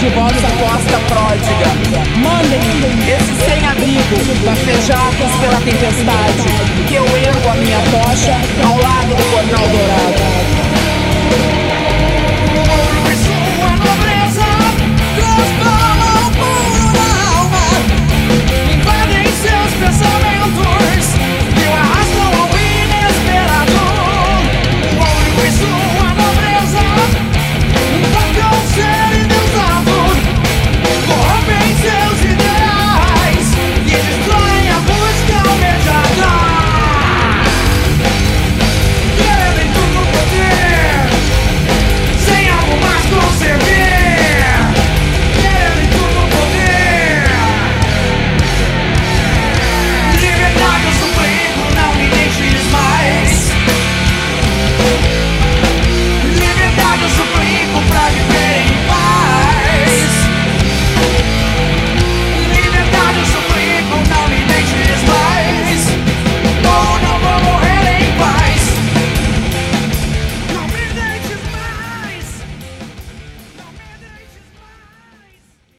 de vossa costa pródiga. Mandem esses sem-abrigo, bafejados pela tempestade, que eu ergo a minha tocha ao lado do Cornal Dourado.